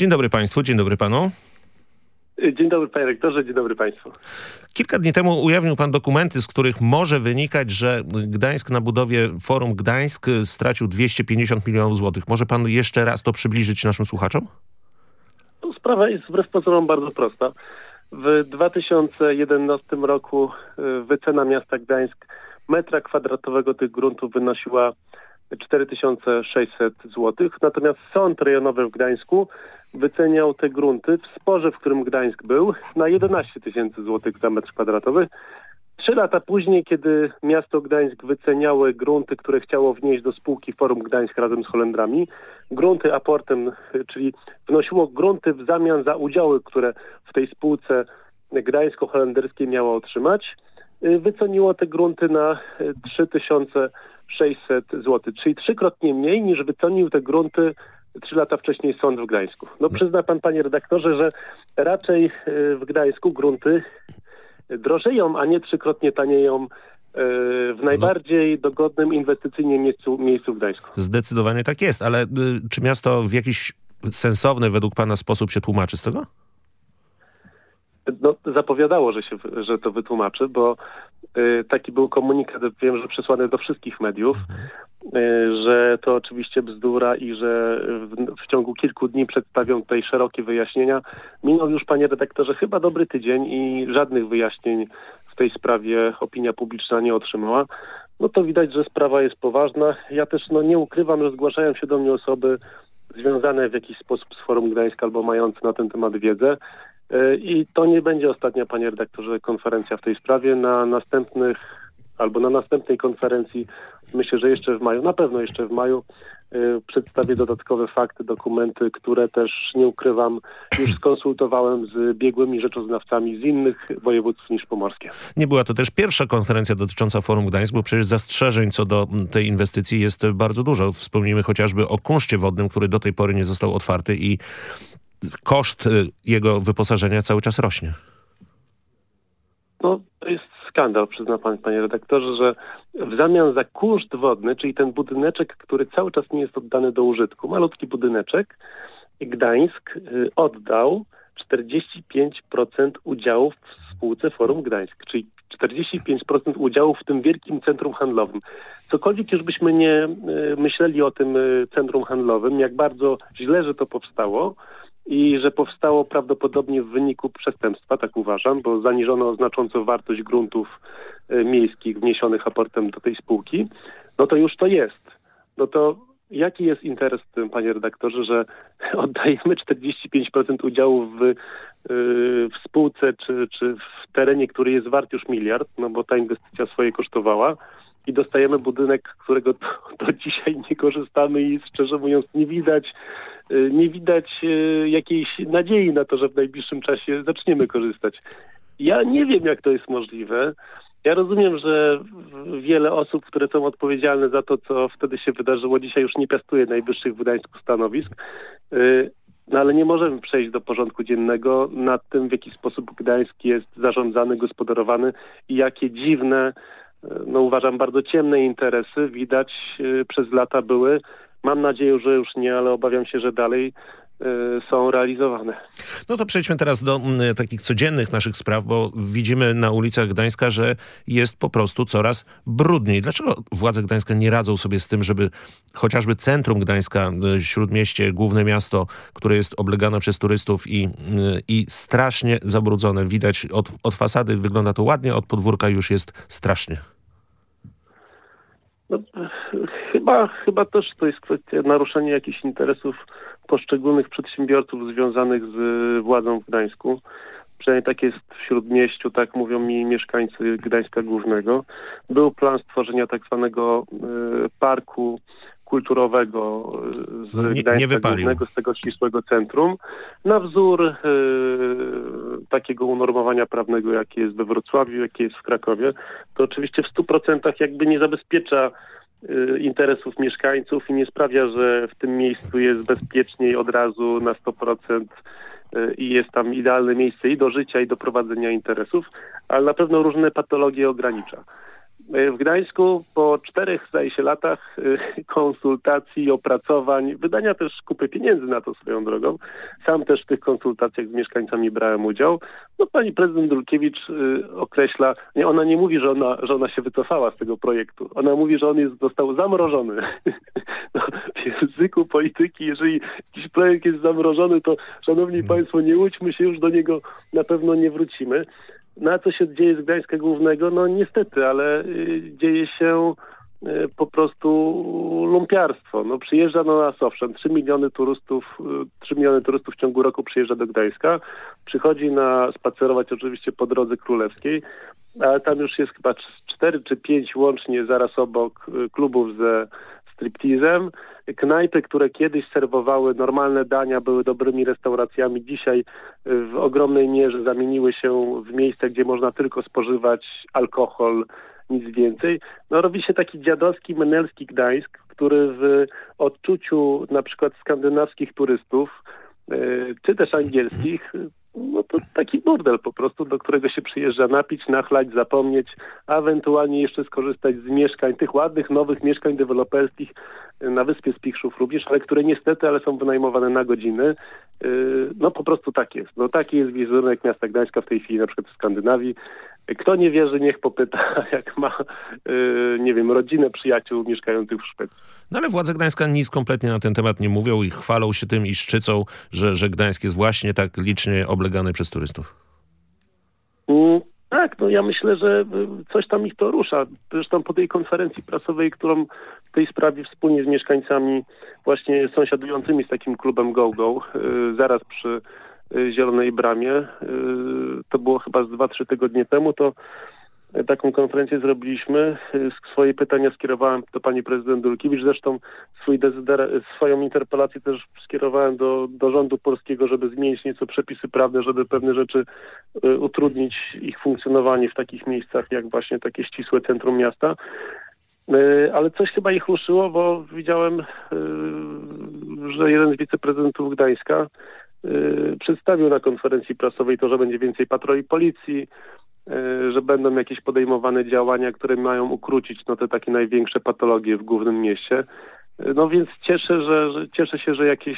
Dzień dobry państwu, dzień dobry panu. Dzień dobry panie rektorze, dzień dobry państwu. Kilka dni temu ujawnił pan dokumenty, z których może wynikać, że Gdańsk na budowie Forum Gdańsk stracił 250 milionów złotych. Może pan jeszcze raz to przybliżyć naszym słuchaczom? Sprawa jest wbrew pozorom bardzo prosta. W 2011 roku wycena miasta Gdańsk metra kwadratowego tych gruntów wynosiła 4600 zł. Natomiast Sąd Rejonowy w Gdańsku wyceniał te grunty w sporze, w którym Gdańsk był, na 11 tysięcy złotych za metr kwadratowy. 3 lata później, kiedy miasto Gdańsk wyceniały grunty, które chciało wnieść do spółki Forum Gdańsk razem z Holendrami, grunty aportem, czyli wnosiło grunty w zamian za udziały, które w tej spółce gdańsko-holenderskiej miało otrzymać, wyceniło te grunty na 3600 zł, czyli trzykrotnie mniej niż wycenił te grunty 3 lata wcześniej sąd w Gdańsku. No przyzna pan, panie redaktorze, że raczej w Gdańsku grunty drożeją, a nie trzykrotnie tanieją w najbardziej dogodnym inwestycyjnie miejscu w Gdańsku. Zdecydowanie tak jest, ale czy miasto w jakiś sensowny według pana sposób się tłumaczy z tego? No, zapowiadało, że to wytłumaczy, bo taki był komunikat, wiem, że przesłany do wszystkich mediów, że to oczywiście bzdura i że w ciągu kilku dni przedstawią tutaj szerokie wyjaśnienia. Minął już, panie redaktorze, chyba dobry tydzień i żadnych wyjaśnień w tej sprawie opinia publiczna nie otrzymała. No to widać, że sprawa jest poważna. Ja też nie ukrywam, że zgłaszają się do mnie osoby związane w jakiś sposób z Forum Gdańsk albo mające na ten temat wiedzę. I to nie będzie ostatnia, panie redaktorze, konferencja w tej sprawie. Na następnej konferencji, myślę, że jeszcze w maju, na pewno jeszcze w maju, przedstawię dodatkowe fakty, dokumenty, które też, nie ukrywam, już skonsultowałem z biegłymi rzeczoznawcami z innych województw niż pomorskie. Nie była to też pierwsza konferencja dotycząca Forum Gdańsk, bo przecież zastrzeżeń co do tej inwestycji jest bardzo dużo. Wspomnijmy chociażby o kunszcie wodnym, który do tej pory nie został otwarty i koszt jego wyposażenia cały czas rośnie. No, to jest skandal, przyzna pan, panie redaktorze, że w zamian za kunszt wodny, czyli ten budyneczek, który cały czas nie jest oddany do użytku, malutki budyneczek, Gdańsk oddał 45% udziałów w spółce Forum Gdańsk, czyli 45% udziałów w tym wielkim centrum handlowym. Cokolwiek już byśmy nie myśleli o tym centrum handlowym, jak bardzo źle, że to powstało, i że powstało prawdopodobnie w wyniku przestępstwa, tak uważam, bo zaniżono znacząco wartość gruntów miejskich wniesionych aportem do tej spółki, no to już to jest. No to jaki jest interes w tym, panie redaktorze, że oddajemy 45% udziałów w spółce czy w terenie, który jest wart już 1 miliard, no bo ta inwestycja swoje kosztowała, i dostajemy budynek, którego do dzisiaj nie korzystamy i szczerze mówiąc nie widać jakiejś nadziei na to, że w najbliższym czasie zaczniemy korzystać. Ja nie wiem, jak to jest możliwe. Ja rozumiem, że wiele osób, które są odpowiedzialne za to, co wtedy się wydarzyło, dzisiaj już nie piastuje najwyższych w Gdańsku stanowisk, no ale nie możemy przejść do porządku dziennego nad tym, w jaki sposób Gdańsk jest zarządzany, gospodarowany i jakie dziwne, uważam, bardzo ciemne interesy widać przez lata były. Mam nadzieję, że już nie, ale obawiam się, że dalej są realizowane. No to przejdźmy teraz do takich codziennych naszych spraw, bo widzimy na ulicach Gdańska, że jest po prostu coraz brudniej. Dlaczego władze Gdańska nie radzą sobie z tym, żeby chociażby centrum Gdańska, śródmieście, główne miasto, które jest oblegane przez turystów i strasznie zabrudzone. Widać od fasady wygląda to ładnie, od podwórka już jest strasznie. No, chyba też to jest kwestia naruszenia jakichś interesów poszczególnych przedsiębiorców związanych z władzą w Gdańsku. Przynajmniej tak jest w Śródmieściu, tak mówią mi mieszkańcy Gdańska Głównego. Był plan stworzenia tak zwanego parku kulturowego z Gdańska Głównego, z tego ścisłego centrum, na wzór takiego unormowania prawnego, jakie jest we Wrocławiu, jakie jest w Krakowie. To oczywiście w 100% jakby nie zabezpiecza interesów mieszkańców i nie sprawia, że w tym miejscu jest bezpieczniej od razu na 100% i jest tam idealne miejsce i do życia, i do prowadzenia interesów, ale na pewno różne patologie ogranicza. W Gdańsku po 4, zdaje się, latach konsultacji, opracowań, wydania też kupy pieniędzy na to swoją drogą. Sam też w tych konsultacjach z mieszkańcami brałem udział. No, pani prezydent Dulkiewicz określa, nie, ona nie mówi, że ona się wycofała z tego projektu. Ona mówi, że on został zamrożony. No, w języku polityki, jeżeli jakiś projekt jest zamrożony, to szanowni państwo, nie łudźmy się, już do niego na pewno nie wrócimy. No a co się dzieje z Gdańska Głównego? No niestety, ale dzieje się po prostu lumpiarstwo. No przyjeżdża do nas, owszem, 3 miliony turystów w ciągu roku przyjeżdża do Gdańska. Przychodzi spacerować oczywiście po Drodze Królewskiej, ale tam już jest chyba 4 czy 5 łącznie zaraz obok klubów ze striptizem. Knajpy, które kiedyś serwowały normalne dania, były dobrymi restauracjami, dzisiaj w ogromnej mierze zamieniły się w miejsca, gdzie można tylko spożywać alkohol, nic więcej. No robi się taki dziadowski, menelski Gdańsk, który w odczuciu na przykład skandynawskich turystów, czy też angielskich, no to taki burdel po prostu, do którego się przyjeżdża napić, nachlać, zapomnieć, a ewentualnie jeszcze skorzystać z mieszkań, tych ładnych, nowych mieszkań deweloperskich na Wyspie Spichrzów również, ale które niestety, są wynajmowane na godziny. No po prostu tak jest. No taki jest wizerunek miasta Gdańska w tej chwili, na przykład w Skandynawii. Kto nie wierzy, niech popyta, jak ma, nie wiem, rodzinę, przyjaciół mieszkających w Szwecji. No ale władze Gdańska nic kompletnie na ten temat nie mówią i chwalą się tym i szczycą, że Gdańsk jest właśnie tak licznie oblegany przez turystów. Tak, no ja myślę, że coś tam ich to rusza. Zresztą po tej konferencji prasowej, którą w tej sprawie wspólnie z mieszkańcami właśnie sąsiadującymi z takim klubem GoGo, zaraz przy Zielonej Bramie, to było chyba z 2-3 tygodnie temu, to taką konferencję zrobiliśmy. Swoje pytania skierowałem do pani prezydent Dulkiewicz. Zresztą swoją interpelację też skierowałem do rządu polskiego, żeby zmienić nieco przepisy prawne, żeby pewne rzeczy utrudnić ich funkcjonowanie w takich miejscach, jak właśnie takie ścisłe centrum miasta. Ale coś chyba ich ruszyło, bo widziałem, że jeden z wiceprezydentów Gdańska przedstawił na konferencji prasowej to, że będzie więcej patroli policji, że będą jakieś podejmowane działania, które mają ukrócić te takie największe patologie w głównym mieście. No więc cieszę się, że jakieś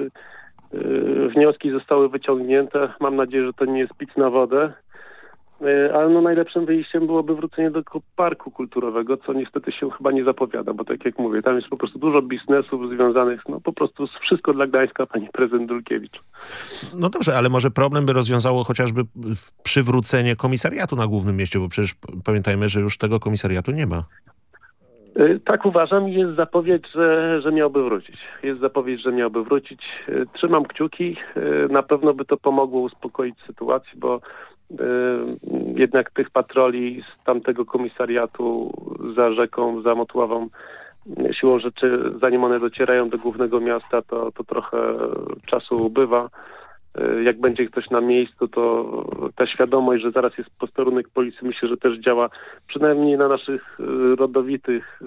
wnioski zostały wyciągnięte. Mam nadzieję, że to nie jest pic na wodę. Ale najlepszym wyjściem byłoby wrócenie do parku kulturowego, co niestety się chyba nie zapowiada, bo tak jak mówię, tam jest po prostu dużo biznesów związanych po prostu z wszystko dla Gdańska, pani prezydent Dulkiewicz. No dobrze, ale może problem by rozwiązało chociażby przywrócenie komisariatu na głównym mieście, bo przecież pamiętajmy, że już tego komisariatu nie ma. Tak uważam i jest zapowiedź, że miałby wrócić. Jest zapowiedź, że miałby wrócić. Trzymam kciuki. Na pewno by to pomogło uspokoić sytuację, bo jednak tych patroli z tamtego komisariatu za rzeką, za Motławą, siłą rzeczy, zanim one docierają do głównego miasta, to trochę czasu ubywa. Jak będzie ktoś na miejscu, to ta świadomość, że zaraz jest posterunek policji, myślę, że też działa przynajmniej na naszych rodowitych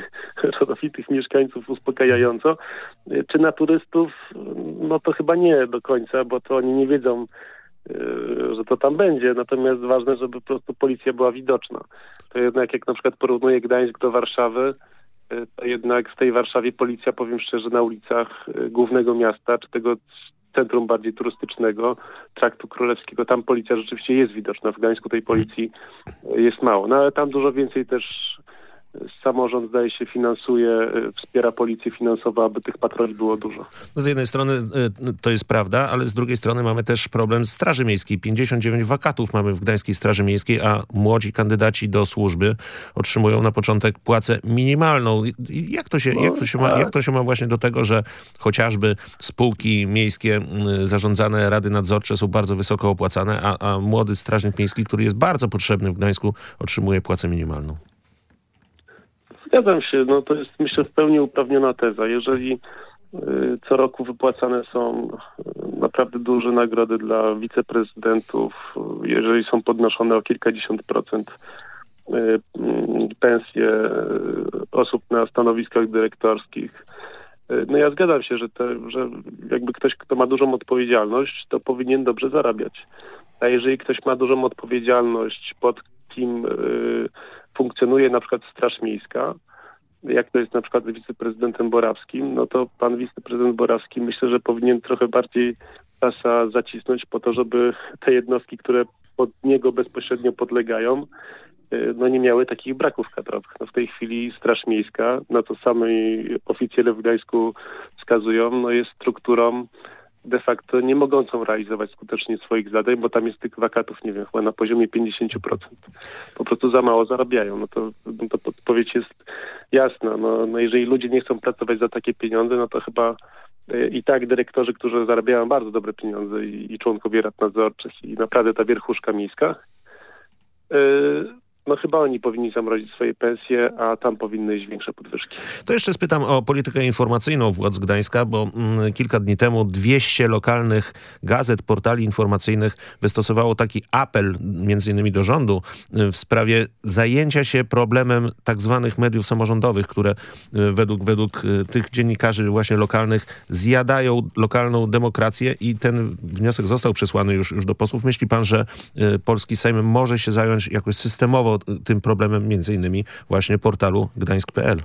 mieszkańców uspokajająco. Czy na turystów? No to chyba nie do końca, bo to oni nie wiedzą, że to tam będzie. Natomiast ważne, żeby po prostu policja była widoczna. To jednak jak na przykład porównuję Gdańsk do Warszawy, to jednak w tej Warszawie policja, powiem szczerze, na ulicach głównego miasta, czy tego centrum bardziej turystycznego, Traktu Królewskiego, tam policja rzeczywiście jest widoczna. W Gdańsku tej policji jest mało. No ale tam dużo więcej też samorząd, zdaje się, finansuje, wspiera policję finansowo, aby tych patroli było dużo. No z jednej strony to jest prawda, ale z drugiej strony mamy też problem z Straży Miejskiej. 59 wakatów mamy w Gdańskiej Straży Miejskiej, a młodzi kandydaci do służby otrzymują na początek płacę minimalną. Jak to się ma właśnie do tego, że chociażby spółki miejskie zarządzane, rady nadzorcze są bardzo wysoko opłacane, a młody strażnik miejski, który jest bardzo potrzebny w Gdańsku, otrzymuje płacę minimalną? Zgadzam się, to jest, myślę, w pełni uprawniona teza. Jeżeli co roku wypłacane są naprawdę duże nagrody dla wiceprezydentów, jeżeli są podnoszone o kilkadziesiąt procent pensje osób na stanowiskach dyrektorskich, ja zgadzam się, że jakby ktoś, kto ma dużą odpowiedzialność, to powinien dobrze zarabiać. A jeżeli ktoś ma dużą odpowiedzialność pod kim funkcjonuje na przykład Straż Miejska, jak to jest na przykład z wiceprezydentem Borawskim, no to pan wiceprezydent Borawski myślę, że powinien trochę bardziej pasa zacisnąć po to, żeby te jednostki, które pod niego bezpośrednio podlegają, no nie miały takich braków kadrowych. No w tej chwili Straż Miejska, na co sami oficjele w Gdańsku wskazują, no jest strukturą de facto nie mogącą realizować skutecznie swoich zadań, bo tam jest tych wakatów, nie wiem, chyba na poziomie 50%. Po prostu za mało zarabiają. No to odpowiedź jest jasna. No jeżeli ludzie nie chcą pracować za takie pieniądze, no to chyba i tak dyrektorzy, którzy zarabiają bardzo dobre pieniądze i członkowie rad nadzorczych i naprawdę ta wierchuszka miejska, no chyba oni powinni zamrozić swoje pensje, a tam powinny iść większe podwyżki. To jeszcze spytam o politykę informacyjną władz Gdańska, bo kilka dni temu 200 lokalnych gazet, portali informacyjnych wystosowało taki apel między innymi do rządu w sprawie zajęcia się problemem tak zwanych mediów samorządowych, które według tych dziennikarzy właśnie lokalnych zjadają lokalną demokrację i ten wniosek został przesłany już do posłów. Myśli pan, że polski Sejm może się zająć jakoś systemowo tym problemem między innymi właśnie portalu gdańsk.pl?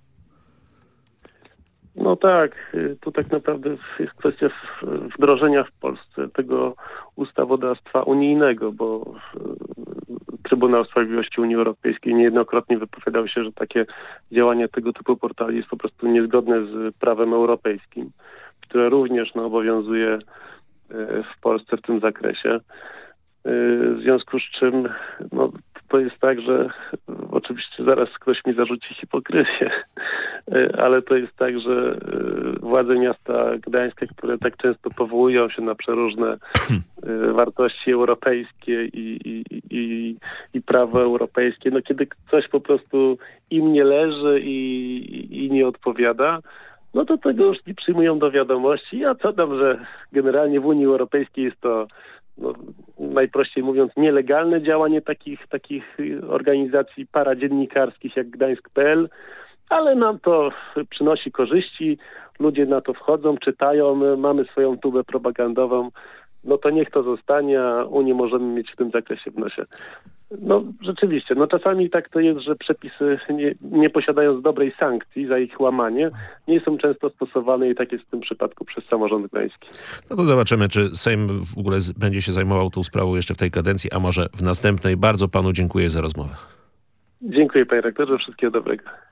No tak, tu tak naprawdę jest kwestia wdrożenia w Polsce tego ustawodawstwa unijnego, bo Trybunał Sprawiedliwości Unii Europejskiej niejednokrotnie wypowiadał się, że takie działanie tego typu portali jest po prostu niezgodne z prawem europejskim, które również obowiązuje w Polsce w tym zakresie. W związku z czym to jest tak, że oczywiście zaraz ktoś mi zarzuci hipokryzję, ale to jest tak, że władze miasta Gdańska, które tak często powołują się na przeróżne wartości europejskie i prawo europejskie, no kiedy coś po prostu im nie leży i nie odpowiada, no to tego już nie przyjmują do wiadomości. A co tam, że generalnie w Unii Europejskiej jest to najprościej mówiąc nielegalne działanie takich organizacji paradziennikarskich jak Gdańsk.pl, ale nam to przynosi korzyści, ludzie na to wchodzą, czytają, mamy swoją tubę propagandową, no to niech to zostanie, a Unię możemy mieć w tym zakresie w nosie. No rzeczywiście, czasami tak to jest, że przepisy nie posiadając dobrej sankcji za ich łamanie, nie są często stosowane i tak jest w tym przypadku przez samorząd gdański. No to zobaczymy, czy Sejm w ogóle będzie się zajmował tą sprawą jeszcze w tej kadencji, a może w następnej. Bardzo panu dziękuję za rozmowę. Dziękuję panie rektorze, wszystkiego dobrego.